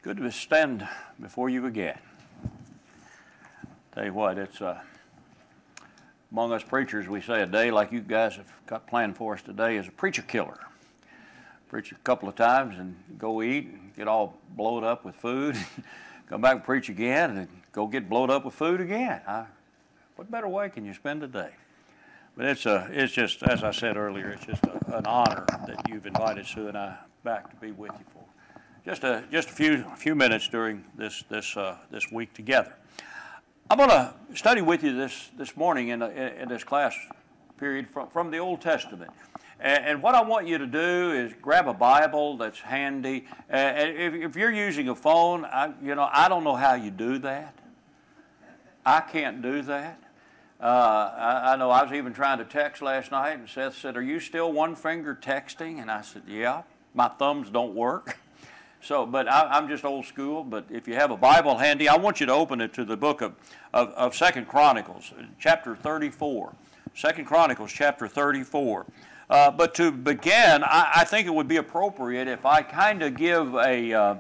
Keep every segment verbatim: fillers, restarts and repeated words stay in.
Good to stand before you again. Tell you what, it's uh, among us preachers, we say a day like you guys have got planned for us today is a preacher killer. Preach a couple of times and go eat and get all blowed up with food. Come back and preach again and go get blowed up with food again. I, what better way can you spend a day? But it's a, it's just, as I said earlier, it's just a, an honor that you've invited Sue and I back to be with you for just a just a few a few minutes during this this uh, this week together. I'm going to study with you this this morning in, a, in this class period from from the Old Testament. And, and what I want you to do is grab a Bible that's handy. And if, if you're using a phone, I, you know I don't know how you do that. I can't do that. Uh, I, I know I was even trying to text last night, and Seth said, "Are you still one finger texting?" And I said, "Yeah, my thumbs don't work." So, but I, I'm just old school. But if you have a Bible handy, I want you to open it to the book of of, of Second Chronicles, chapter thirty-four. Second Chronicles, chapter thirty-four. Uh, but to begin, I, I think it would be appropriate if I kind of give a uh,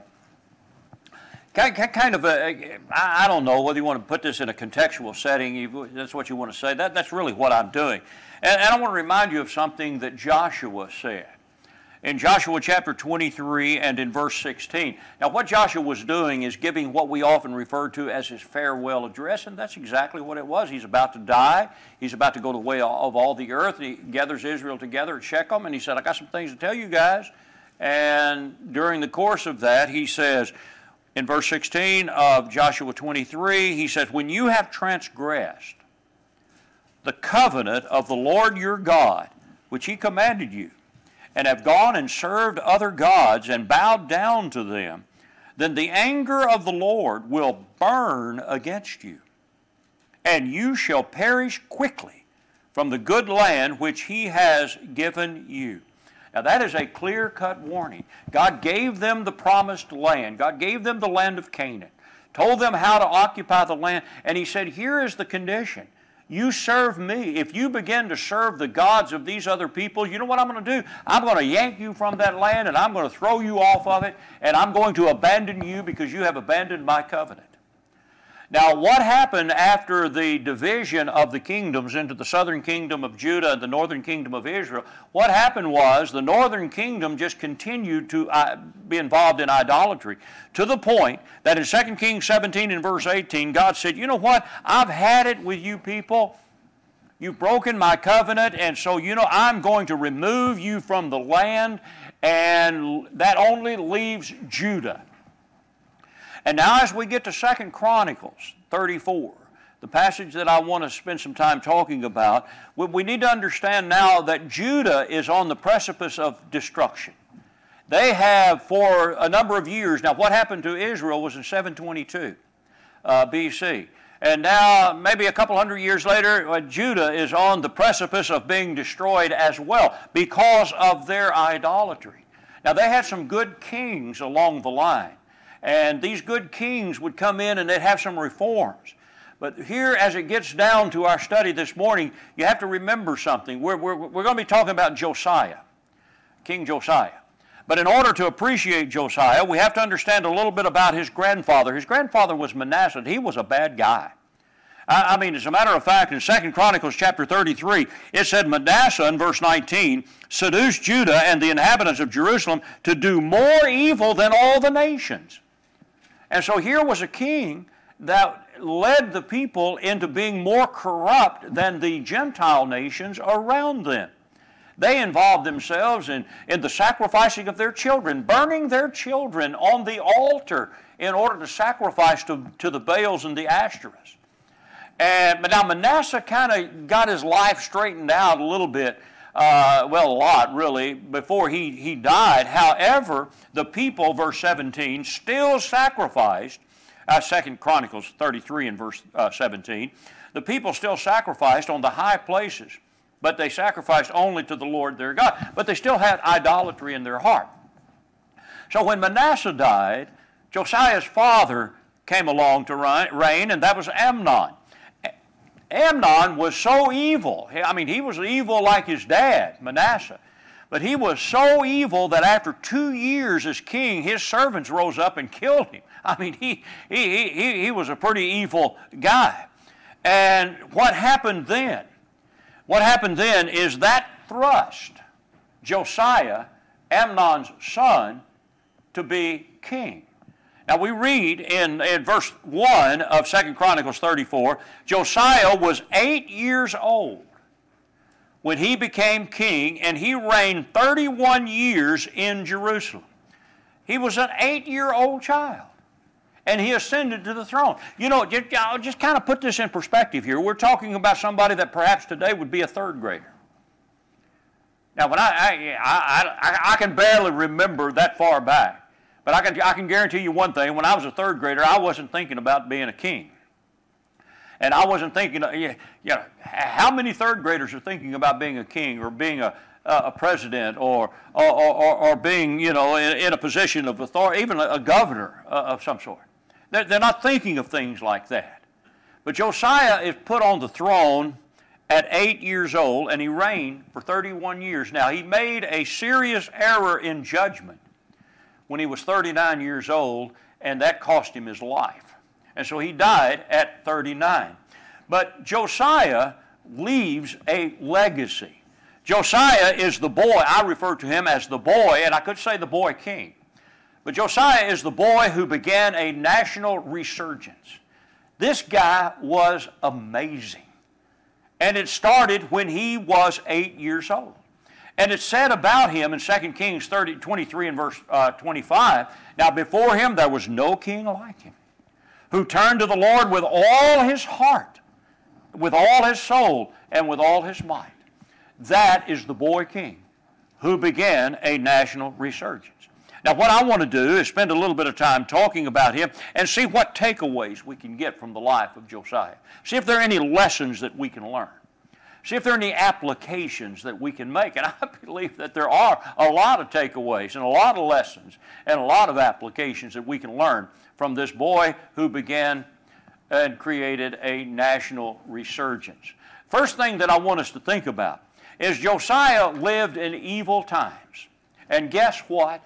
kind of a I don't know whether you want to put this in a contextual setting. That's what you want to say. That that's really what I'm doing. And, and I want to remind you of something that Joshua said in Joshua chapter twenty-three and in verse sixteen. Now, what Joshua was doing is giving what we often refer to as his farewell address, and that's exactly what it was. He's about to die. He's about to go the way of all the earth. He gathers Israel together at Shechem, and he said, "I got some things to tell you guys." And during the course of that, he says, in verse sixteen of Joshua twenty-three, he says, "When you have transgressed the covenant of the Lord your God, which he commanded you, and have gone and served other gods and bowed down to them, then the anger of the Lord will burn against you, and you shall perish quickly from the good land which he has given you." Now that is a clear-cut warning. God gave them the promised land. God gave them the land of Canaan, told them how to occupy the land, and he said, here is the condition. You serve me. If you begin to serve the gods of these other people, you know what I'm going to do? I'm going to yank you from that land, and I'm going to throw you off of it, and I'm going to abandon you because you have abandoned my covenant. Now, what happened after the division of the kingdoms into the southern kingdom of Judah and the northern kingdom of Israel? What happened was the northern kingdom just continued to uh, be involved in idolatry, to the point that in Second Kings seventeen and verse eighteen, God said, you know what? I've had it with you people. You've broken my covenant, and so, you know, I'm going to remove you from the land, and that only leaves Judah. And now as we get to Second Chronicles thirty-four, the passage that I want to spend some time talking about, we need to understand now that Judah is on the precipice of destruction. They have for a number of years, now what happened to Israel was in seven twenty-two uh, B C. And now maybe a couple hundred years later, uh, Judah is on the precipice of being destroyed as well because of their idolatry. Now they had some good kings along the line. And these good kings would come in and they'd have some reforms. But here, as it gets down to our study this morning, you have to remember something. We're, we're, we're going to be talking about Josiah, King Josiah. But in order to appreciate Josiah, we have to understand a little bit about his grandfather. His grandfather was Manasseh. He was a bad guy. I, I mean, as a matter of fact, in Second Chronicles chapter thirty-three, it said Manasseh, in verse nineteen, seduced Judah and the inhabitants of Jerusalem to do more evil than all the nations. And so here was a king that led the people into being more corrupt than the Gentile nations around them. They involved themselves in, in the sacrificing of their children, burning their children on the altar in order to sacrifice to, to the Baals and the Ashtoreths. And, but now Manasseh kind of got his life straightened out a little bit. Uh, well, a lot, really, before he, he died. However, the people, verse seventeen, still sacrificed, uh, Second Chronicles thirty-three and verse uh, seventeen, the people still sacrificed on the high places, but they sacrificed only to the Lord their God. But they still had idolatry in their heart. So when Manasseh died, Josiah's father came along to reign, and that was Amnon. Amnon was so evil. I mean, he was evil like his dad, Manasseh. But he was so evil that after two years as king, his servants rose up and killed him. I mean, he, he, he, he was a pretty evil guy. And what happened then? What happened then is that thrust Josiah, Amnon's son, to be king. Now we read in, in verse one of Second Chronicles thirty-four, Josiah was eight years old when he became king, and he reigned thirty-one years in Jerusalem. He was an eight-year-old child, and he ascended to the throne. You know, just, I'll just kind of put this in perspective here. We're talking about somebody that perhaps today would be a third grader. Now, when I, I, I, I can barely remember that far back. But I can, I can guarantee you one thing. When I was a third grader, I wasn't thinking about being a king. And I wasn't thinking, you know, how many third graders are thinking about being a king or being a, a president or, or, or, or being, you know, in, in a position of authority, even a governor of some sort? They're, they're not thinking of things like that. But Josiah is put on the throne at eight years old, and he reigned for thirty-one years. Now, he made a serious error in judgment when he was thirty-nine years old, and that cost him his life. And so he died at thirty-nine. But Josiah leaves a legacy. Josiah is the boy. I refer to him as the boy, and I could say the boy king. But Josiah is the boy who began a national resurgence. This guy was amazing. And it started when he was eight years old. And it's said about him in Second Kings thirty, twenty-three and verse uh, twenty-five, now before him there was no king like him, who turned to the Lord with all his heart, with all his soul, and with all his might. That is the boy king who began a national resurgence. Now what I want to do is spend a little bit of time talking about him and see what takeaways we can get from the life of Josiah. See if there are any lessons that we can learn. See if there are any applications that we can make. And I believe that there are a lot of takeaways and a lot of lessons and a lot of applications that we can learn from this boy who began and created a national resurgence. First thing that I want us to think about is Josiah lived in evil times. And guess what?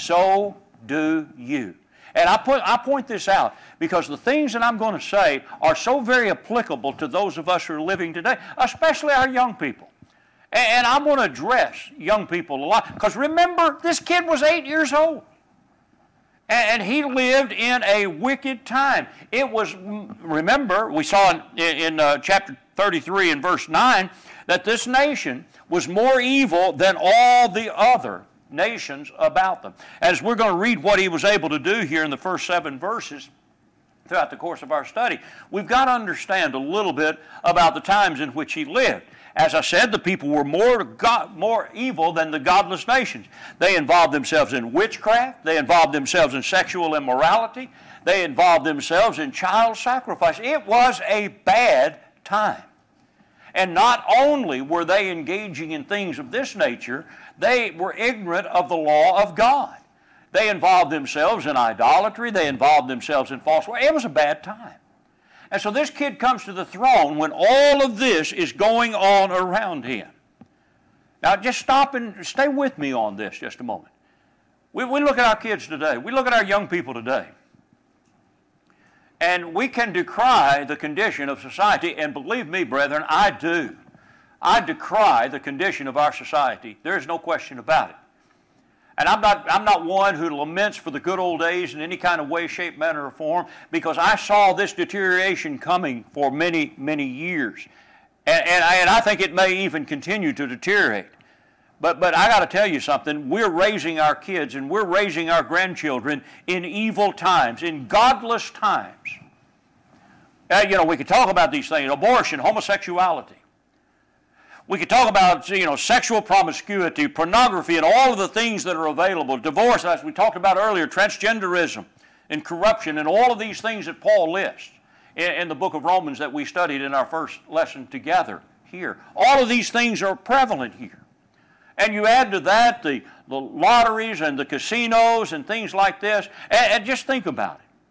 So do you. And I, put, I point this out because the things that I'm going to say are so very applicable to those of us who are living today, especially our young people. And, and I'm going to address young people a lot because remember, this kid was eight years old. And, and he lived in a wicked time. It was, remember, we saw in, in uh, chapter thirty-three and verse nine that this nation was more evil than all the other nations about them. As we're going to read what he was able to do here in the first seven verses throughout the course of our study, we've got to understand a little bit about the times in which he lived. As I said, the people were more, God, more evil than the godless nations. They involved themselves in witchcraft. They involved themselves in sexual immorality. They involved themselves in child sacrifice. It was a bad time. And not only were they engaging in things of this nature, they were ignorant of the law of God. They involved themselves in idolatry. They involved themselves in false worship. It was a bad time. And so this kid comes to the throne when all of this is going on around him. Now just stop and stay with me on this just a moment. We, we look at our kids today. We look at our young people today. And we can decry the condition of society, and believe me, brethren, I do. I decry the condition of our society. There is no question about it. And I'm not, I'm not one who laments for the good old days in any kind of way, shape, manner, or form, because I saw this deterioration coming for many, many years. And, and, I, and I think it may even continue to deteriorate. But, but I got to tell you something. We're raising our kids and we're raising our grandchildren in evil times, in godless times. Uh, you know, we could talk about these things, abortion, homosexuality. We could talk about, you know, sexual promiscuity, pornography, and all of the things that are available. Divorce, as we talked about earlier, transgenderism and corruption, and all of these things that Paul lists in, in the book of Romans that we studied in our first lesson together here. All of these things are prevalent here. And you add to that the, the lotteries and the casinos and things like this, and, and just think about it.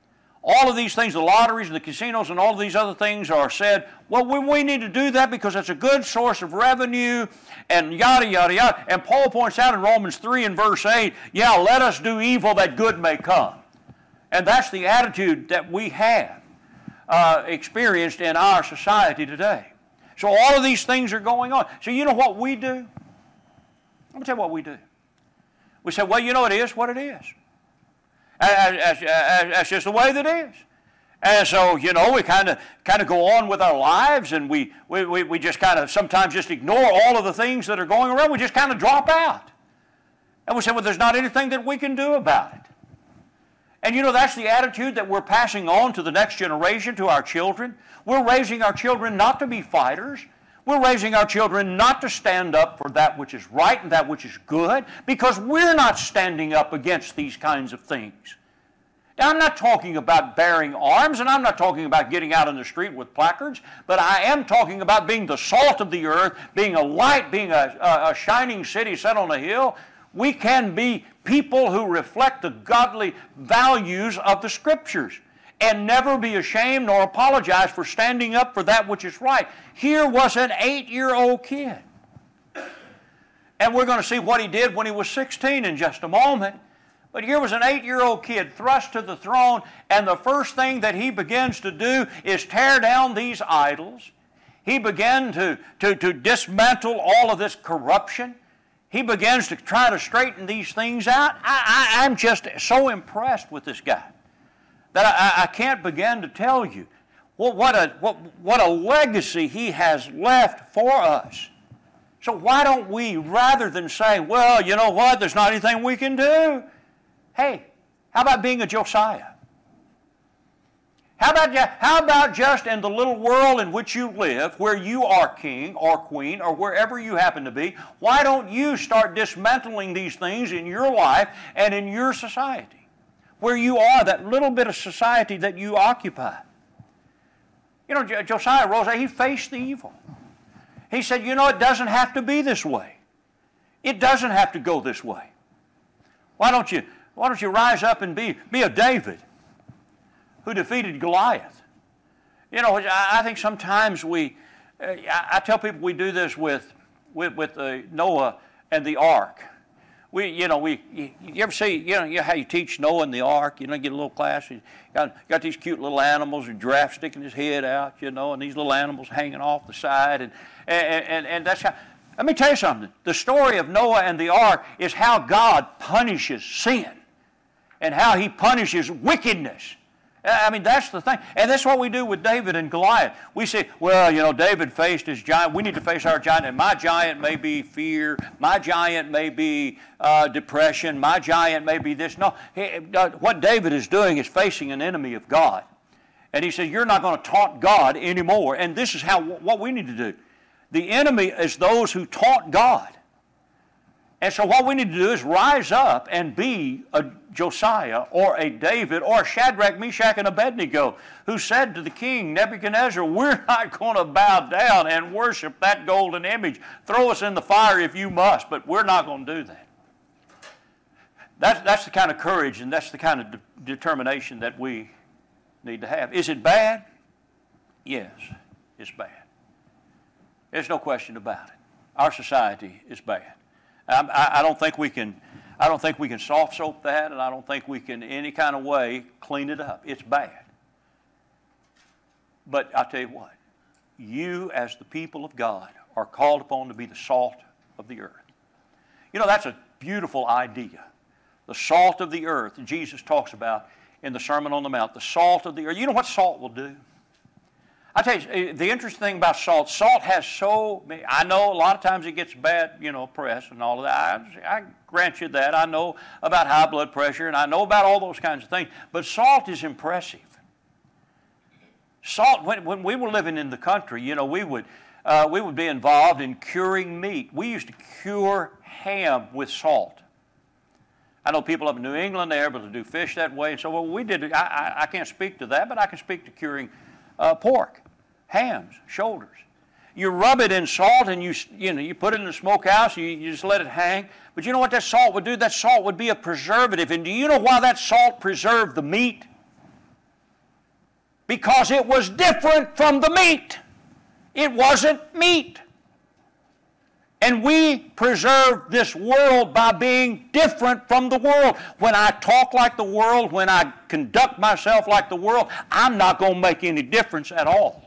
all of these things, the lotteries and the casinos and all of these other things are said, well, we, we need to do that because it's a good source of revenue and yada, yada, yada. And Paul points out in Romans three and verse eight, yeah, let us do evil that good may come. And that's the attitude that we have uh, experienced in our society today. So all of these things are going on. So you know what we do? Let me tell you what we do. We say, well, you know, it is what it is. That's, that's just the way that it is. And so, you know, we kind of kind of go on with our lives, and we, we, we, we just kind of sometimes just ignore all of the things that are going around. We just kind of drop out. And we say, well, there's not anything that we can do about it. And you know, that's the attitude that we're passing on to the next generation, to our children. We're raising our children not to be fighters. We're raising our children not to stand up for that which is right and that which is good, because we're not standing up against these kinds of things. Now, I'm not talking about bearing arms, and I'm not talking about getting out in the street with placards, but I am talking about being the salt of the earth, being a light, being a, a, a shining city set on a hill. We can be people who reflect the godly values of the Scriptures and never be ashamed nor apologize for standing up for that which is right. Here was an eight-year-old kid. And we're going to see what he did when he was sixteen in just a moment. But here was an eight-year-old kid thrust to the throne, and the first thing that he begins to do is tear down these idols. He began to, to, to dismantle all of this corruption. He begins to try to straighten these things out. I, I, I'm just so impressed with this guy that I, I can't begin to tell you what, what, a, what, what a legacy he has left for us. So why don't we, rather than say, well, you know what, there's not anything we can do, hey, how about being a Josiah? How about, how about just in the little world in which you live, where you are king or queen or wherever you happen to be, why don't you start dismantling these things in your life and in your society, where you are, that little bit of society that you occupy? You know, Josiah rose, he faced the evil. He said, you know, it doesn't have to be this way. It doesn't have to go this way. Why don't you, why don't you rise up and be, be a David who defeated Goliath? You know, I, I think sometimes we, uh, I, I tell people we do this with, with, with uh, Noah and the ark. We, you know, we, you, you ever see, you know, you know how you teach Noah and the ark, you know, you get a little class, you got, got these cute little animals, a giraffe sticking his head out, you know, and these little animals hanging off the side, and, and, and, and that's how, let me tell you something. The story of Noah and the ark is how God punishes sin and how he punishes wickedness. I mean, that's the thing. And that's what we do with David and Goliath. We say, well, you know, David faced his giant. We need to face our giant. And my giant may be fear. My giant may be uh, depression. My giant may be this. No, he, uh, what David is doing is facing an enemy of God. And he says, you're not going to taunt God anymore. And this is how what we need to do. The enemy is those who taunt God. And so what we need to do is rise up and be a Josiah or a David or a Shadrach, Meshach, and Abednego, who said to the king Nebuchadnezzar, we're not going to bow down and worship that golden image. Throw us in the fire if you must, but we're not going to do that. That's, that's the kind of courage and that's the kind of de- determination that we need to have. Is it bad? Yes, it's bad. There's no question about it. Our society is bad. I, I don't think we can. I don't think we can soft soap that, and I don't think we can, in any kind of way, clean it up. It's bad. But I'll tell you what, you as the people of God are called upon to be the salt of the earth. You know, that's a beautiful idea. The salt of the earth, Jesus talks about in the Sermon on the Mount, the salt of the earth. You know what salt will do? I tell you, the interesting thing about salt, salt has so many, I know a lot of times it gets bad, you know, press and all of that. I, I grant you that. I know about high blood pressure and I know about all those kinds of things. But salt is impressive. Salt, when, when we were living in the country, you know, we would, uh, we would be involved in curing meat. We used to cure ham with salt. I know people up in New England, they're able to do fish that way. And so what we did, I, I, I can't speak to that, but I can speak to curing uh, pork. Hams, shoulders. You rub it in salt and you, you know, you put it in the smokehouse, you, you just let it hang. But you know what that salt would do? That salt would be a preservative. And do you know why that salt preserved the meat? because it was different from the meat. It wasn't meat. And we preserve this world by being different from the world. When I talk like the world, when I conduct myself like the world, I'm not going to make any difference at all.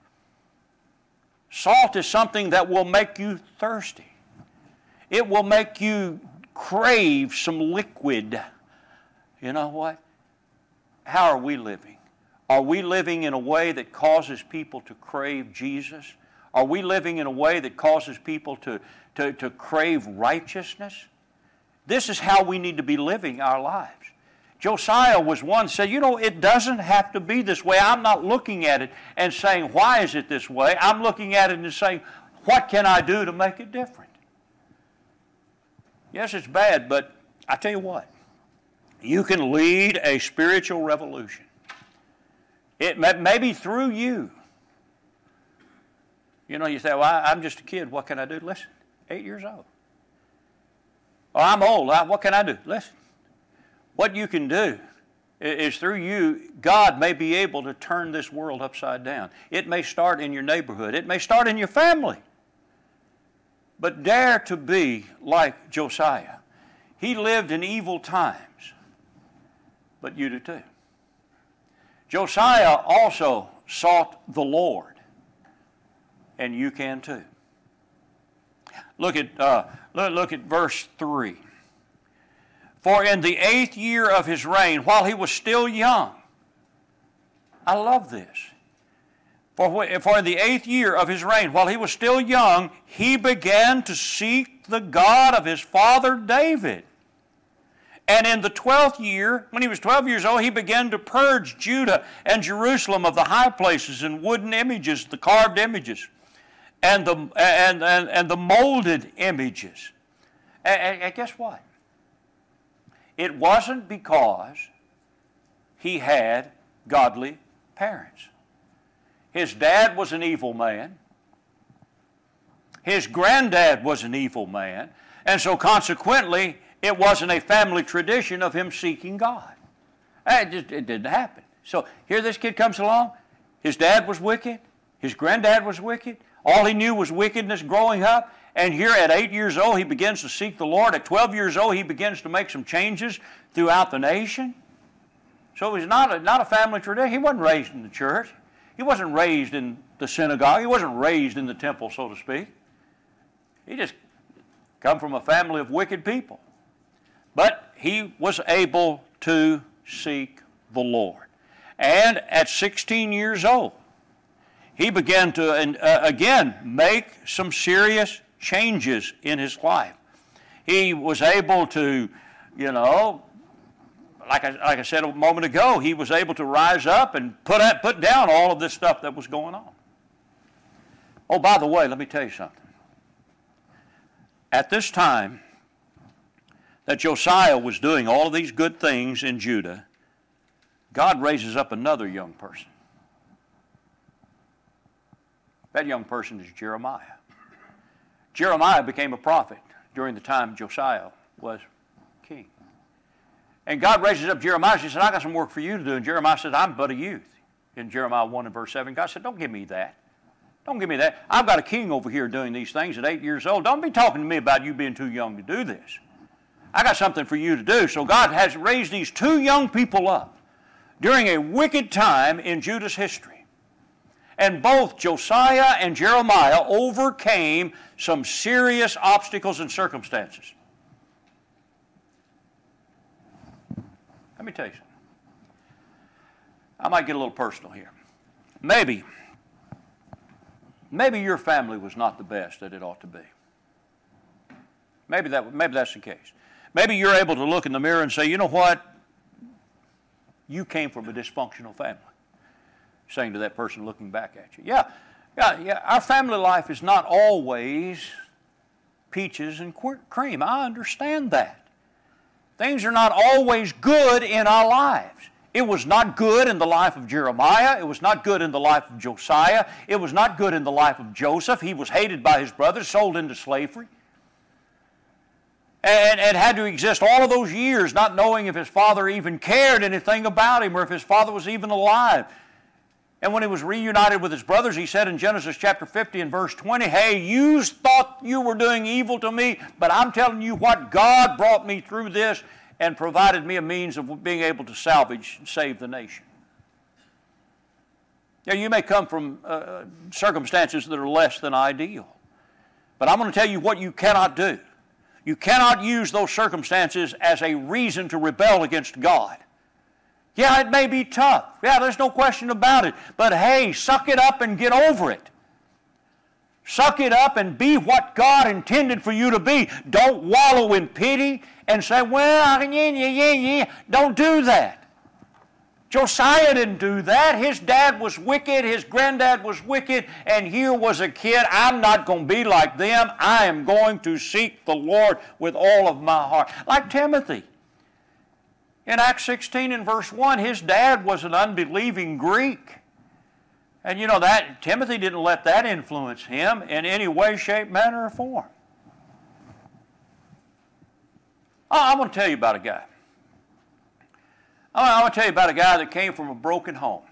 Salt is something that will make you thirsty. It will make you crave some liquid. You know what? How are we living? Are we living in a way that causes people to crave Jesus? Are we living in a way that causes people to, to, to crave righteousness? This is how we need to be living our lives. Josiah was one who said, you know, it doesn't have to be this way. I'm not looking at it and saying, why is it this way? I'm looking at it and saying, what can I do to make it different? Yes, it's bad, but I tell you what, you can lead a spiritual revolution. It may, maybe through you. You know, you say, well, I, I'm just a kid. What can I do? Listen, eight years old. Oh, I'm old. I, what can I do? Listen. What you can do is through you, God may be able to turn this world upside down. It may start in your neighborhood. It may start in your family. But dare to be like Josiah. He lived in evil times, but you do too. Josiah also sought the Lord, and you can too. Look at, uh, look, look at verse three. For in the eighth year of his reign, while he was still young, I love this. For, for in the eighth year of his reign, while he was still young, he began to seek the God of his father David. And in the twelfth year, when he was twelve years old, he began to purge Judah and Jerusalem of the high places and wooden images, the carved images, and the, and, and, and the molded images. And, and guess what? It wasn't because he had godly parents. His dad was an evil man. His granddad was an evil man. And so consequently, it wasn't a family tradition of him seeking God. It, just, it didn't happen. So here this kid comes along. His dad was wicked. His granddad was wicked. All he knew was wickedness growing up. And here at eight years old, he begins to seek the Lord. At twelve years old, he begins to make some changes throughout the nation. So it was not a, not a family tradition. He wasn't raised in the church. He wasn't raised in the synagogue. He wasn't raised in the temple, so to speak. He just come from a family of wicked people. But he was able to seek the Lord. And at sixteen years old, he began to, uh, again, make some serious changes in his life. He was able to, you know, like I, like I said a moment ago, he was able to rise up and put, up, put down all of this stuff that was going on. Oh, by the way, let me tell you something. At this time that Josiah was doing all of these good things in Judah, God raises up another young person. That young person is Jeremiah. Jeremiah became a prophet during the time Josiah was king. And God raises up Jeremiah. He said, I got some work for you to do. And Jeremiah said, I'm but a youth. In Jeremiah one and verse seven, God said, don't give me that. Don't give me that. I've got a king over here doing these things at eight years old. Don't be talking to me about you being too young to do this. I got something for you to do. So God has raised these two young people up during a wicked time in Judah's history. And both Josiah and Jeremiah overcame some serious obstacles and circumstances. Let me tell you something. I might get a little personal here. Maybe, maybe your family was not the best that it ought to be. Maybe that, maybe that's the case. Maybe you're able to look in the mirror and say, you know what? You came from a dysfunctional family. Saying to that person looking back at you. Yeah, yeah, yeah. Our family life is not always peaches and cream. I understand that. Things are not always good in our lives. It was not good in the life of Jeremiah. It was not good in the life of Josiah. It was not good in the life of Joseph. He was hated by his brothers, sold into slavery, and, and had to exist all of those years not knowing if his father even cared anything about him or if his father was even alive. And when he was reunited with his brothers, he said in Genesis chapter fifty and verse twenty, hey, you thought you were doing evil to me, but I'm telling you what, God brought me through this and provided me a means of being able to salvage and save the nation. Now, you may come from uh, circumstances that are less than ideal, but I'm going to tell you what you cannot do. You cannot use those circumstances as a reason to rebel against God. Yeah, it may be tough. Yeah, there's no question about it. But hey, suck it up and get over it. Suck it up and be what God intended for you to be. Don't wallow in pity and say, well, yeah, yeah, yeah, yeah. Don't do that. Josiah didn't do that. His dad was wicked. His granddad was wicked. And here was a kid. I'm not going to be like them. I am going to seek the Lord with all of my heart. Like Timothy. In Acts sixteen and verse one, his dad was an unbelieving Greek. And you know that Timothy didn't let that influence him in any way, shape, manner, or form. Oh, I'm going to tell you about a guy. I'm going to tell you about a guy that came from a broken home.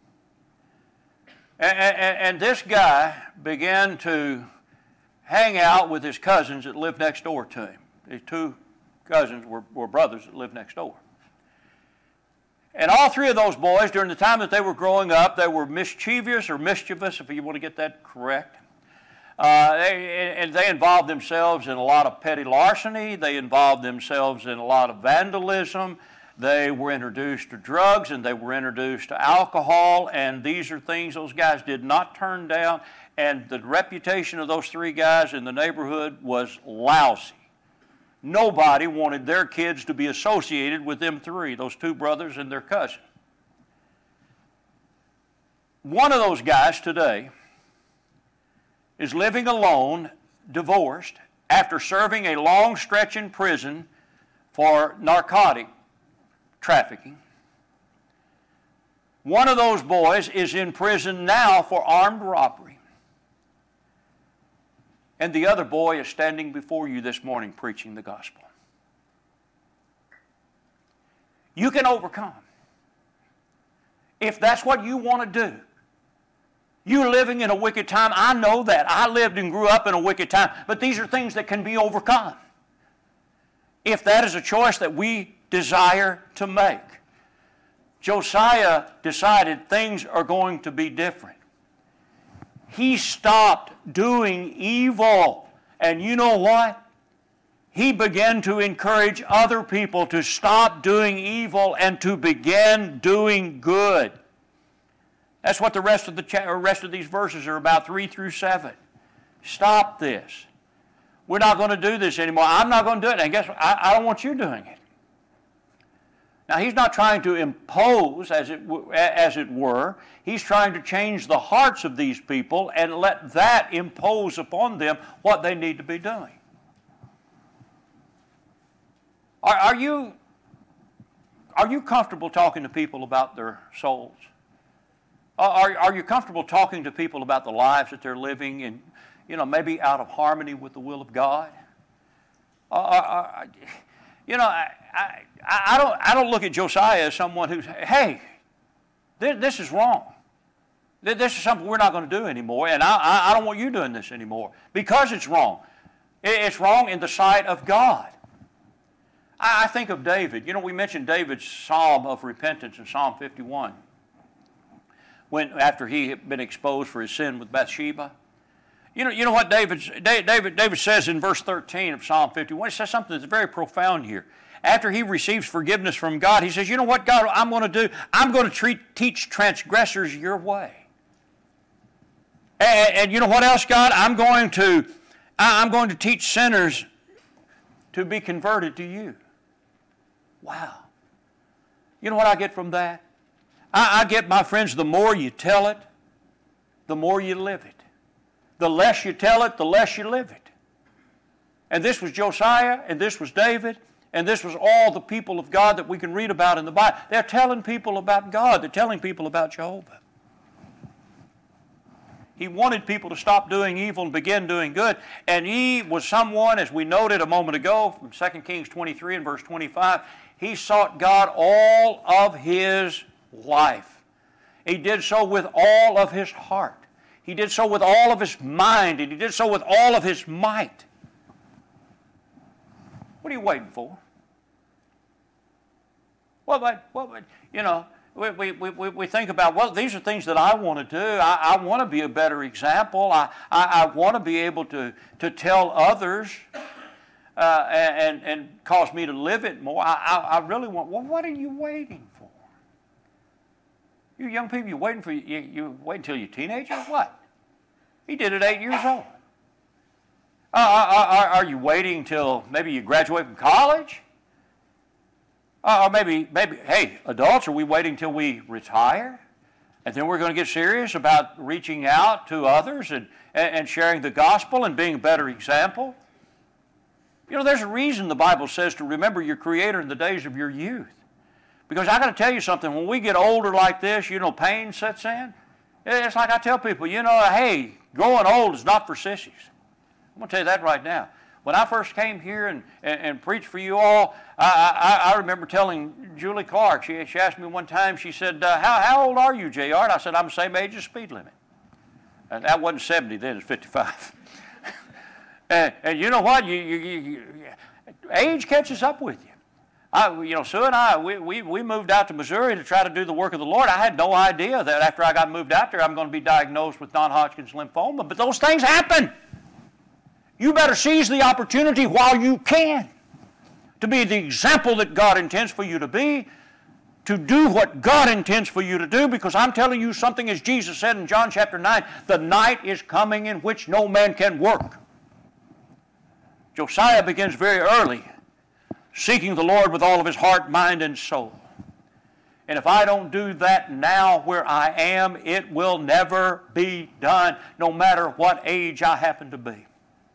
And, and, and this guy began to hang out with his cousins that lived next door to him. His two cousins were, were brothers that lived next door. And all three of those boys, during the time that they were growing up, they were mischievous or mischievous, if you want to get that correct. Uh, they, and they involved themselves in a lot of petty larceny. They involved themselves in a lot of vandalism. They were introduced to drugs and they were introduced to alcohol. And these are things those guys did not turn down. And the reputation of those three guys in the neighborhood was lousy. Nobody wanted their kids to be associated with them three, those two brothers and their cousin. One of those guys today is living alone, divorced, after serving a long stretch in prison for narcotic trafficking. One of those boys is in prison now for armed robbery. And the other boy is standing before you this morning preaching the gospel. You can overcome. If that's what you want to do. You're living in a wicked time. I know that. I lived and grew up in a wicked time. But these are things that can be overcome. If that is a choice that we desire to make. Josiah decided things are going to be different. He stopped doing evil. And you know what? He began to encourage other people to stop doing evil and to begin doing good. That's what the rest of the cha- or rest of these verses are about, three through seven. Stop this. We're not going to do this anymore. I'm not going to do it. And guess what? I, I don't want you doing it. Now, he's not trying to impose, as it, as it were. He's trying to change the hearts of these people and let that impose upon them what they need to be doing. Are, are you, are you comfortable talking to people about their souls? Are, are you comfortable talking to people about the lives that they're living and, you know, maybe out of harmony with the will of God? Are, are, you know, I, I, I, don't, I don't look at Josiah as someone who's, hey, this, this is wrong. This is something we're not going to do anymore, and I, I don't want you doing this anymore because it's wrong. It's wrong in the sight of God. I, I think of David. You know, we mentioned David's psalm of repentance in Psalm fifty-one. When, after he had been exposed for his sin with Bathsheba. You know, you know what David, David, David says in verse thirteen of Psalm fifty-one? He says something that's very profound here. After he receives forgiveness from God, he says, you know what, God, I'm going to do? I'm going to treat, teach transgressors your way. And, and you know what else, God? I'm going to, I'm going to teach sinners to be converted to you. Wow. You know what I get from that? I, I get, my friends, the more you tell it, the more you live it. The less you tell it, the less you live it. And this was Josiah, and this was David, and this was all the people of God that we can read about in the Bible. They're telling people about God. They're telling people about Jehovah. He wanted people to stop doing evil and begin doing good. And he was someone, as we noted a moment ago, from Second Kings twenty-three and verse twenty-five, he sought God all of his life. He did so with all of his heart. He did so with all of his mind, and he did so with all of his might. What are you waiting for? Well, but, well, but you know, we, we, we, we think about, well, these are things that I want to do. I, I want to be a better example. I, I, I want to be able to, to tell others uh, and, and cause me to live it more. I, I, I really want, well, what are you waiting for? You young people, you waiting for, you, you wait until you're teenagers? What? He did it eight years old. Uh, are, are you waiting till maybe you graduate from college? Uh, or maybe, maybe, hey, adults, are we waiting till we retire? And then we're going to get serious about reaching out to others and, and, and sharing the gospel and being a better example? You know, there's a reason the Bible says to remember your Creator in the days of your youth. Because I got to tell you something, when we get older like this, you know, pain sets in. It's like I tell people, you know, hey, growing old is not for sissies. I'm going to tell you that right now. When I first came here and, and, and preached for you all, I, I, I remember telling Julie Clark, she, she asked me one time, she said, uh, how, how old are you, J R? And I said, I'm the same age as speed limit. And that wasn't seventy then, it's fifty-five. and, and you know what? You, you, you, you, age catches up with you. I, you know, Sue and I, we, we, we moved out to Missouri to try to do the work of the Lord. I had no idea that after I got moved out there, I'm going to be diagnosed with non-Hodgkin's lymphoma. But those things happen. You better seize the opportunity while you can to be the example that God intends for you to be, to do what God intends for you to do, because I'm telling you something, as Jesus said in John chapter nine, the night is coming in which no man can work. Josiah begins very early, seeking the Lord with all of his heart, mind, and soul. And if I don't do that now where I am, it will never be done, no matter what age I happen to be.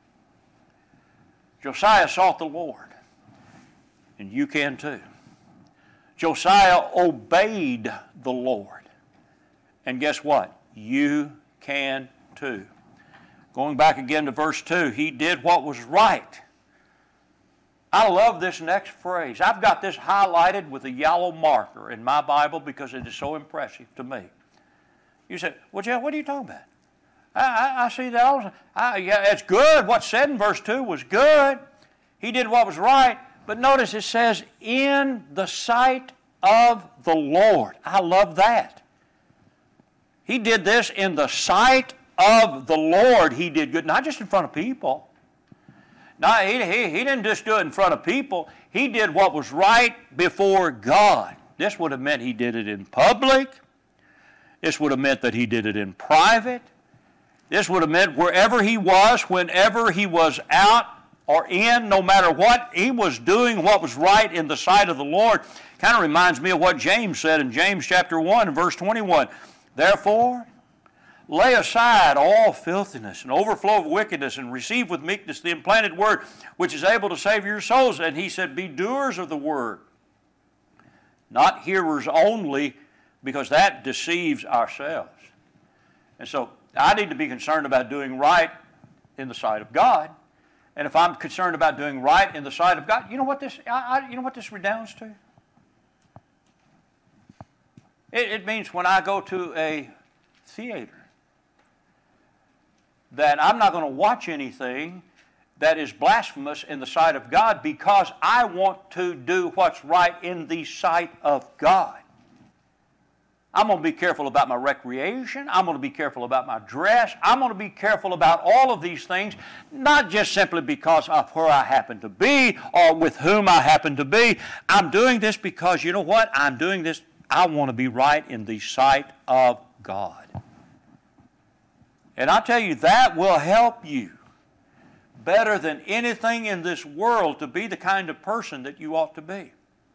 Josiah sought the Lord, and you can too. Josiah obeyed the Lord, and guess what? You can too. Going back again to verse two, he did what was right. I love this next phrase. I've got this highlighted with a yellow marker in my Bible because it is so impressive to me. You say, well, Jeff, what are you talking about? I, I, I see that all I, yeah, it's good. What's said in verse two was good. He did what was right. But notice it says, in the sight of the Lord. I love that. He did this in the sight of the Lord. He did good, not just in front of people. No, he, he, he didn't just do it in front of people. He did what was right before God. This would have meant he did it in public. This would have meant that he did it in private. This would have meant wherever he was, whenever he was out or in, no matter what, he was doing what was right in the sight of the Lord. Kind of reminds me of what James said in James chapter one and verse twenty-one. Therefore, lay aside all filthiness and overflow of wickedness, and receive with meekness the implanted word, which is able to save your souls. And he said, be doers of the word, not hearers only, because that deceives ourselves. And so I need to be concerned about doing right in the sight of God. And if I'm concerned about doing right in the sight of God, you know what this, I, I, you know what this redounds to? It, it means when I go to a theater, that I'm not going to watch anything that is blasphemous in the sight of God, because I want to do what's right in the sight of God. I'm going to be careful about my recreation. I'm going to be careful about my dress. I'm going to be careful about all of these things, not just simply because of where I happen to be or with whom I happen to be. I'm doing this because, you know what? I'm doing this, I want to be right in the sight of God. And I tell you, that will help you better than anything in this world to be the kind of person that you ought to be.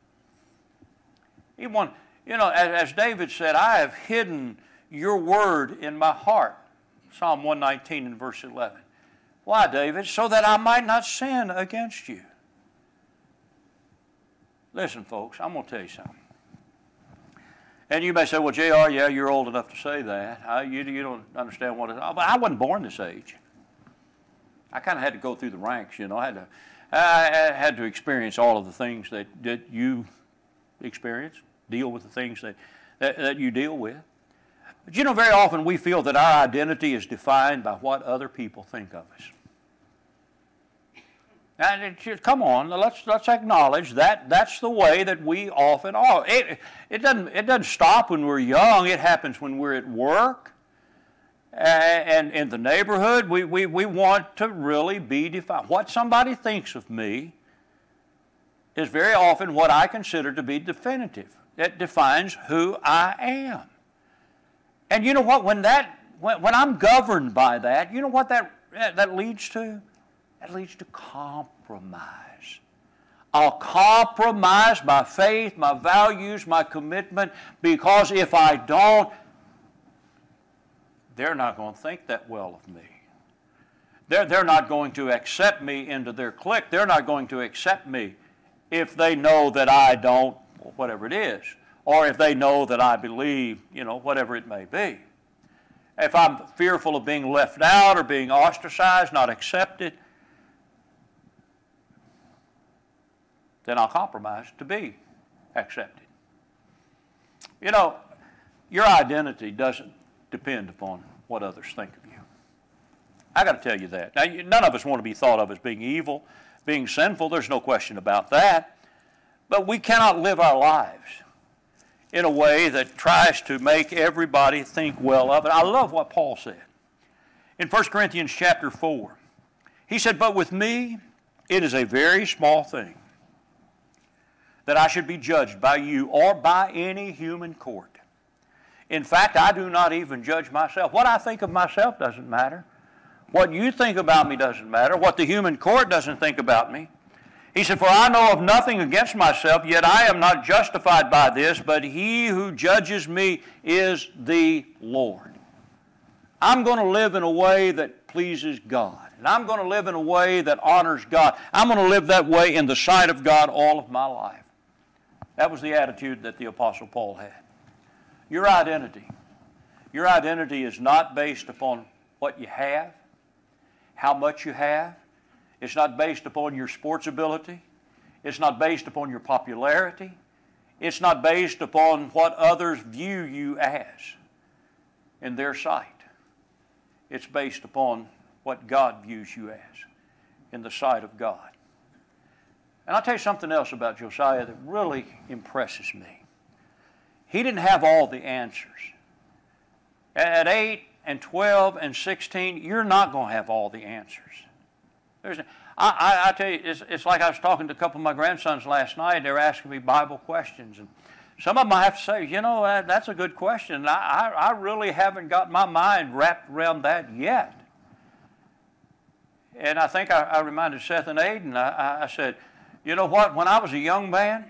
He want, you know, as, as David said, I have hidden your word in my heart. Psalm one nineteen and verse eleven. Why, David? So that I might not sin against you. Listen, folks, I'm going to tell you something. And you may say, well, J R, yeah, you're old enough to say that. I, you, you don't understand what it is. But I wasn't born this age. I kind of had to go through the ranks, you know. I had to, I had to experience all of the things that, that you experience, deal with the things that, that, that you deal with. But you know, very often we feel that our identity is defined by what other people think of us. And it just, come on, let's let's acknowledge that that's the way that we often are. It, it doesn't it doesn't stop when we're young. It happens when we're at work and in the neighborhood. We we we want to really be defined. What somebody thinks of me is very often what I consider to be definitive. It defines who I am. And you know what? When that when, when I'm governed by that, you know what that that leads to? That leads to compromise. I'll compromise my faith, my values, my commitment, because if I don't, they're not going to think that well of me. They're, they're not going to accept me into their clique. They're not going to accept me if they know that I don't, whatever it is, or if they know that I believe, you know, whatever it may be. If I'm fearful of being left out or being ostracized, not accepted, then I'll compromise to be accepted. You know, your identity doesn't depend upon what others think of you. I got to tell you that. Now, none of us want to be thought of as being evil, being sinful. There's no question about that. But we cannot live our lives in a way that tries to make everybody think well of it. I love what Paul said. In First Corinthians chapter four, he said, "But with me, it is a very small thing that I should be judged by you or by any human court. In fact, I do not even judge myself. What I think of myself doesn't matter. What you think about me doesn't matter. What the human court doesn't think about me." He said, "For I know of nothing against myself, yet I am not justified by this, but he who judges me is the Lord." I'm going to live in a way that pleases God. And I'm going to live in a way that honors God. I'm going to live that way in the sight of God all of my life. That was the attitude that the Apostle Paul had. Your identity. Your identity is not based upon what you have, how much you have. It's not based upon your sports ability. It's not based upon your popularity. It's not based upon what others view you as in their sight. It's based upon what God views you as in the sight of God. And I'll tell you something else about Josiah that really impresses me. He didn't have all the answers. At eight and twelve and sixteen, you're not going to have all the answers. There's, I, I, I tell you, it's, it's like I was talking to a couple of my grandsons last night. They were asking me Bible questions. And some of them I have to say, you know, that, that's a good question. I, I, I really haven't got my mind wrapped around that yet. And I think I, I reminded Seth and Aiden, I, I said, you know what, when I was a young man,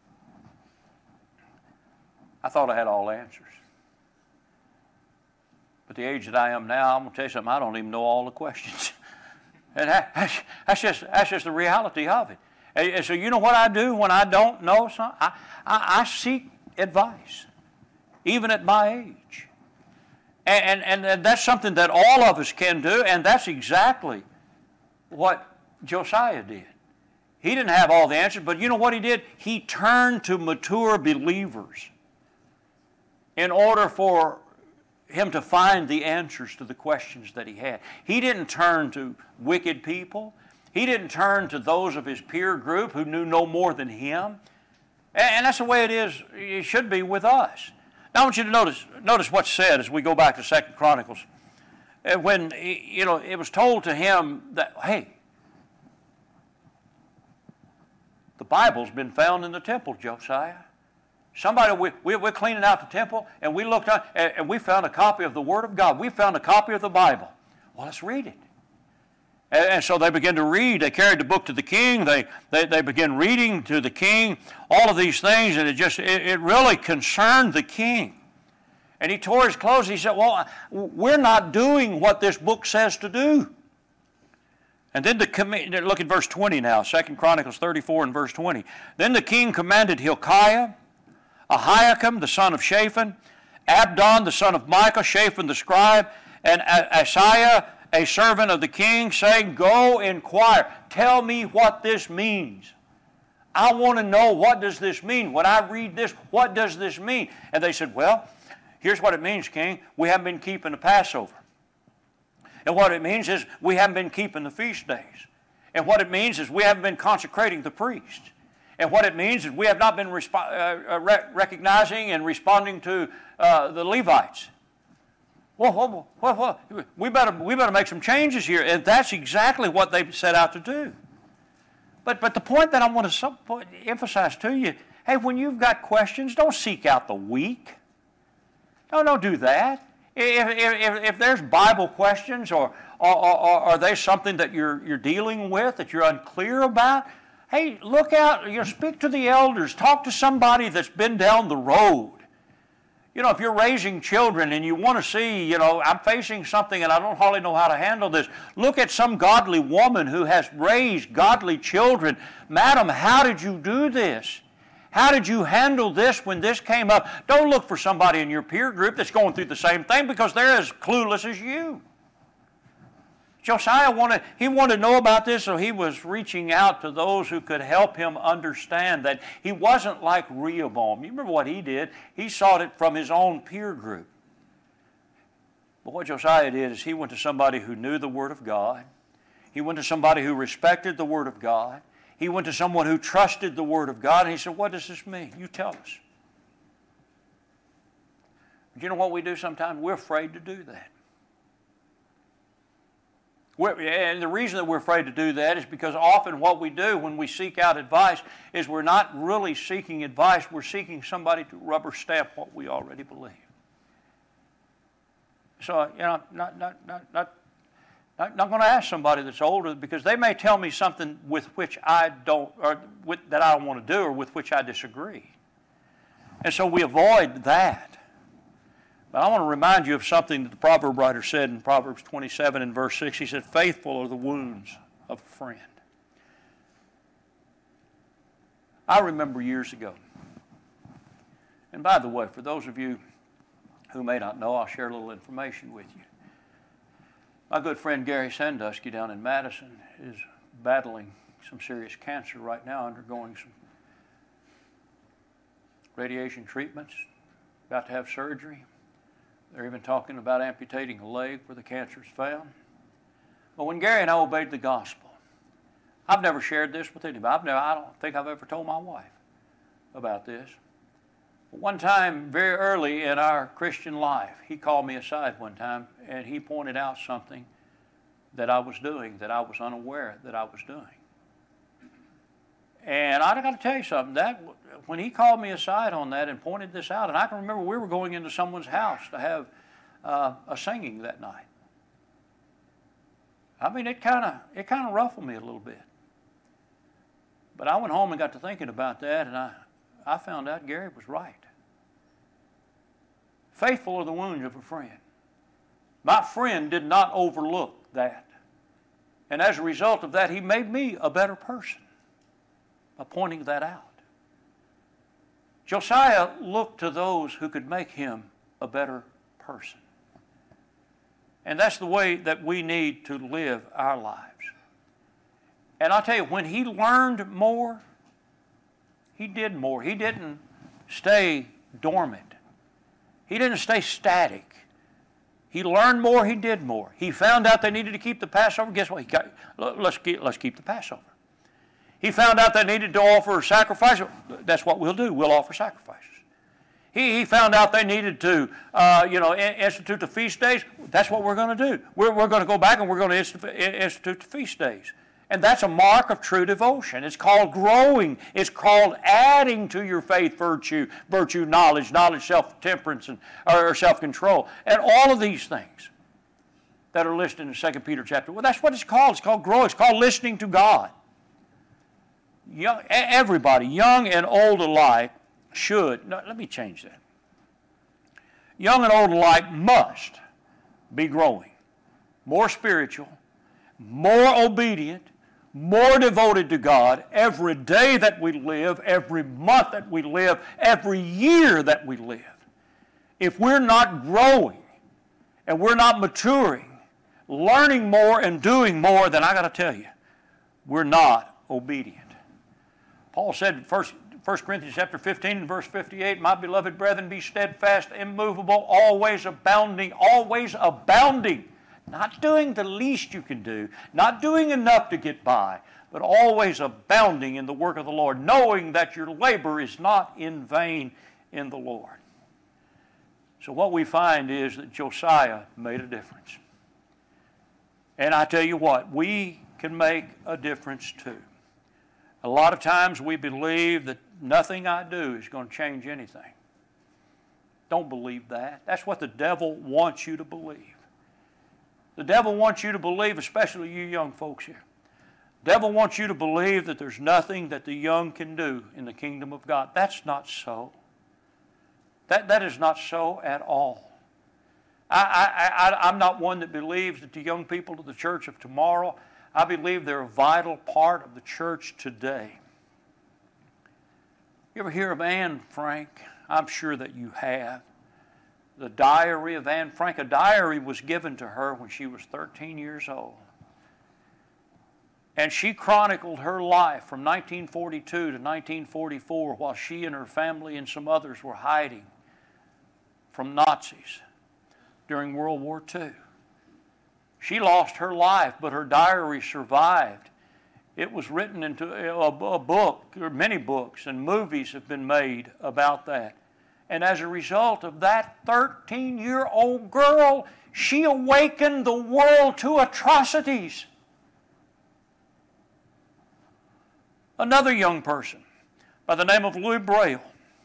I thought I had all the answers. But the age that I am now, I'm going to tell you something, I don't even know all the questions. And that, that's, just, that's just the reality of it. And so you know what I do when I don't know something? I, I, I seek advice, even at my age. And, and, and that's something that all of us can do, and that's exactly what Josiah did. He didn't have all the answers, but you know what he did? He turned to mature believers in order for him to find the answers to the questions that he had. He didn't turn to wicked people. He didn't turn to those of his peer group who knew no more than him. And that's the way it is, it should be with us. Now I want you to notice, notice what's said as we go back to Second Chronicles. When, you know, it was told to him that, hey, the Bible's been found in the temple, Josiah. Somebody, we, we, we're cleaning out the temple, and we looked out, and, and we found a copy of the Word of God. We found a copy of the Bible. Well, let's read it. And, and so they began to read. They carried the book to the king. They, they, they began reading to the king all of these things, and it just, it, it really concerned the king. And he tore his clothes. He said, well, we're not doing what this book says to do. And then the, look at verse twenty now, Second Chronicles thirty-four and verse twenty. Then the king commanded Hilkiah, Ahikam, the son of Shaphan, Abdon, the son of Micah, Shaphan the scribe, and Asaiah, a servant of the king, saying, go inquire. Tell me what this means. I want to know, what does this mean? When I read this, what does this mean? And they said, well, Here's what it means, King. We haven't been keeping the Passover. And what it means is we haven't been keeping the feast days. And what it means is we haven't been consecrating the priests. And what it means is we have not been respo- uh, re- recognizing and responding to uh, the Levites. Well, well, well, well, we better we better make some changes here, and that's exactly what they set out to do. But but the point that I want to sub- emphasize to you: hey, when you've got questions, don't seek out the weak. No, don't do that. If if, if there's Bible questions, or or, or or are they something that you're you're dealing with that you're unclear about, hey, look out. You know, speak to the elders. Talk to somebody that's been down the road. You know, if you're raising children and you want to see, you know, I'm facing something and I don't hardly know how to handle this, look at some godly woman who has raised godly children. Madam, how did you do this? How did you handle this when this came up? Don't look for somebody in your peer group that's going through the same thing, because they're as clueless as you. Josiah wanted, he wanted to know about this, so he was reaching out to those who could help him understand that he wasn't like Rehoboam. You remember what he did? He sought it from his own peer group. But what Josiah did is he went to somebody who knew the Word of God. He went to somebody who respected the Word of God. He went to someone who trusted the Word of God, and he said, what does this mean? You tell us. But you know what we do sometimes? We're afraid to do that. We're, and the reason that we're afraid to do that is because often what we do when we seek out advice is we're not really seeking advice, we're seeking somebody to rubber stamp what we already believe. So, you know, not, not, not, not, not, not going to ask somebody that's older, because they may tell me something with which I don't, or with, that I don't want to do, or with which I disagree. And so we avoid that. But I want to remind you of something that the proverb writer said in Proverbs twenty-seven and verse six. He said, faithful are the wounds of a friend. I remember years ago, and by the way, for those of you who may not know, I'll share a little information with you. My good friend Gary Sandusky down in Madison is battling some serious cancer right now, undergoing some radiation treatments, about to have surgery. They're even talking about amputating a leg where the cancer is found. But when Gary and I obeyed the gospel, I've never shared this with anybody. I've never, I don't think I've ever told my wife about this. But one time, very early in our Christian life, he called me aside one time, and he pointed out something that I was doing that I was unaware that I was doing. And I got to tell you something, that when he called me aside on that and pointed this out, and I can remember we were going into someone's house to have uh, a singing that night. I mean, it kind of it kind of ruffled me a little bit. But I went home and got to thinking about that, and I, I found out Gary was right. Faithful are the wounds of a friend. My friend did not overlook that. And as a result of that, he made me a better person by pointing that out. Josiah looked to those who could make him a better person. And that's the way that we need to live our lives. And I'll tell you, when he learned more, he did more. He didn't stay dormant. He didn't stay static. He learned more, he did more. He found out they needed to keep the Passover. Guess what? He got, let's, keep, let's keep the Passover. He found out they needed to offer a sacrifice. That's what we'll do. We'll offer sacrifices. He, he found out they needed to, uh, you know, institute the feast days. That's what we're going to do. We're, we're going to go back and we're going to institute the feast days. And that's a mark of true devotion. It's called growing. It's called adding to your faith virtue, virtue, knowledge, knowledge, self-temperance, and, or self-control. And all of these things that are listed in Second Peter chapter. Well, that's what it's called. It's called growing. It's called listening to God. Young, everybody, young and old alike, should, no, let me change that. Young and old alike must be growing, more spiritual, more obedient, more devoted to God every day that we live, every month that we live, every year that we live. If we're not growing and we're not maturing, learning more and doing more, then I got to tell you, we're not obedient. Paul said in First First Corinthians chapter fifteen and verse fifty-eight, my beloved brethren, be steadfast, immovable, always abounding, always abounding. Not doing the least you can do, not doing enough to get by, but always abounding in the work of the Lord, knowing that your labor is not in vain in the Lord. So what we find is that Josiah made a difference. And I tell you what, we can make a difference too. A lot of times we believe that nothing I do is going to change anything. Don't believe that. That's what the devil wants you to believe. The devil wants you to believe, especially you young folks here. The devil wants you to believe that there's nothing that the young can do in the kingdom of God. That's not so. That, that is not so at all. I, I, I, I'm not one that believes that the young people of the church of tomorrow, I believe they're a vital part of the church today. You ever hear of Anne Frank? I'm sure that you have. The Diary of Anne Frank. A diary was given to her when she was thirteen years old. And she chronicled her life from nineteen forty-two to nineteen forty-four while she and her family and some others were hiding from Nazis during World War Two. She lost her life, but her diary survived. It was written into a, a book, or many books, and movies have been made about that. And as a result of that thirteen-year-old girl, she awakened the world to atrocities. Another young person by the name of Louis Braille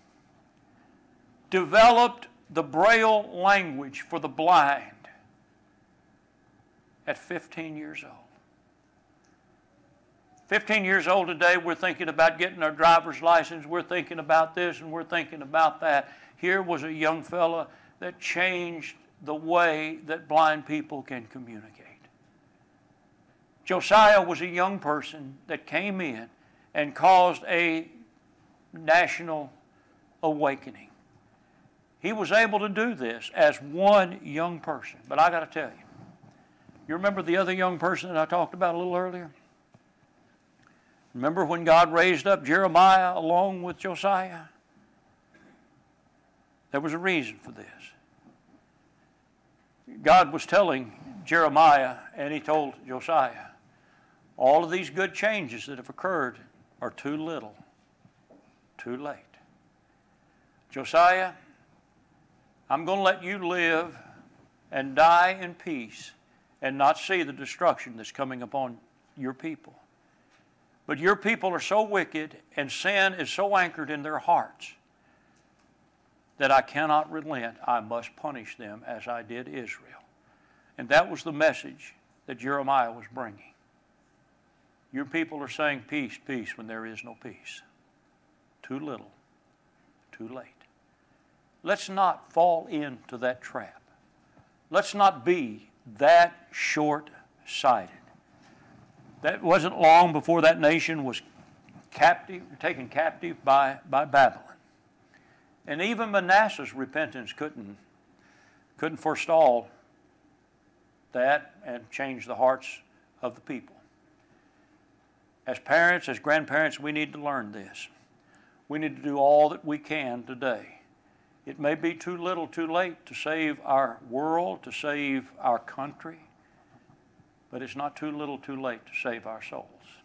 developed the Braille language for the blind at fifteen years old. fifteen years old today, we're thinking about getting our driver's license. We're thinking about this and we're thinking about that. Here was a young fella that changed the way that blind people can communicate. Josiah was a young person that came in and caused a national awakening. He was able to do this as one young person. But I got to tell you, you remember the other young person that I talked about a little earlier? Remember when God raised up Jeremiah along with Josiah? There was a reason for this. God was telling Jeremiah, and he told Josiah, all of these good changes that have occurred are too little, too late. Josiah, I'm going to let you live and die in peace and not see the destruction that's coming upon your people. But your people are so wicked and sin is so anchored in their hearts that I cannot relent. I must punish them as I did Israel. And that was the message that Jeremiah was bringing. Your people are saying peace, peace when there is no peace. Too little, too late. Let's not fall into that trap. Let's not be that short-sighted. That wasn't long before that nation was captive, taken captive by, by Babylon. And even Manasseh's repentance couldn't, couldn't forestall that and change the hearts of the people. As parents, as grandparents, we need to learn this. We need to do all that we can today. It may be too little, too late to save our world, to save our country, but it's not too little, too late to save our souls.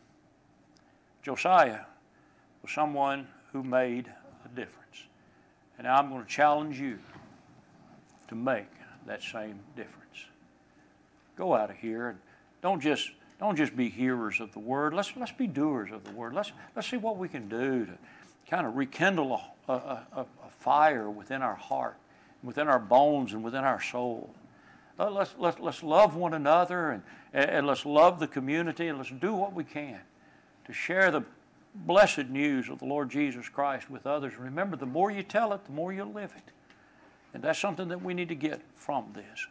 Josiah was someone who made a difference. And I'm going to challenge you to make that same difference. Go out of here and don't just don't just be hearers of the word. Let's let's be doers of the word. Let's let's see what we can do to kind of rekindle a, a, a, a fire within our heart, within our bones, and within our soul. Let's let's let's love one another and and let's love the community and let's do what we can to share the blessed news of the Lord Jesus Christ with others. Remember, the more you tell it, the more you'll live it. And that's something that we need to get from this.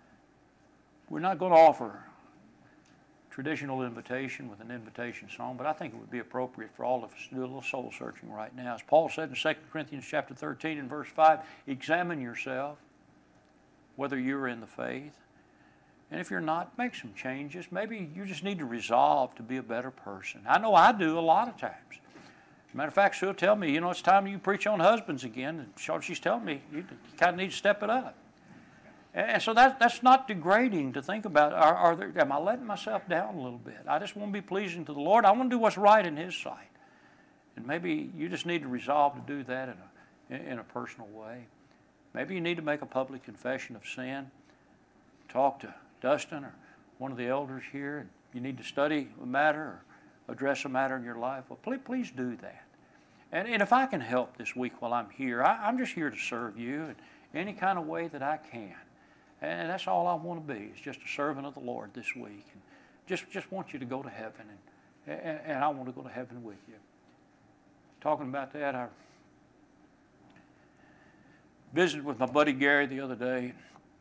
We're not going to offer traditional invitation with an invitation song, but I think it would be appropriate for all of us to do a little soul searching right now. As Paul said in Second Corinthians chapter thirteen and verse five, examine yourself whether you're in the faith. And if you're not, make some changes. Maybe you just need to resolve to be a better person. I know I do a lot of times. Matter of fact, Sue will tell me, you know, it's time you preach on husbands again. And she's telling me, you, you kind of need to step it up. And so that, that's not degrading to think about. Are, are there, am I letting myself down a little bit? I just want to be pleasing to the Lord. I want to do what's right in His sight. And maybe you just need to resolve to do that in a, in a personal way. Maybe you need to make a public confession of sin. Talk to Dustin or one of the elders here. And you need to study a matter or address a matter in your life. Well, please, please do that. And, and if I can help this week while I'm here, I, I'm just here to serve you in any kind of way that I can. And that's all I want to be, is just a servant of the Lord this week. And just, just want you to go to heaven, and, and, and I want to go to heaven with you. Talking about that, I visited with my buddy Gary the other day.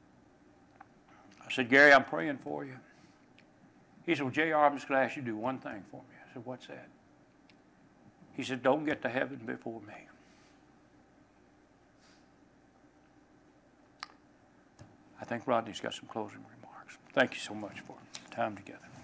I said, Gary, I'm praying for you. He said, well, J R, I'm just going to ask you to do one thing for me. I said, what's that? He said, don't get to heaven before me. I think Rodney's got some closing remarks. Thank you so much for time together.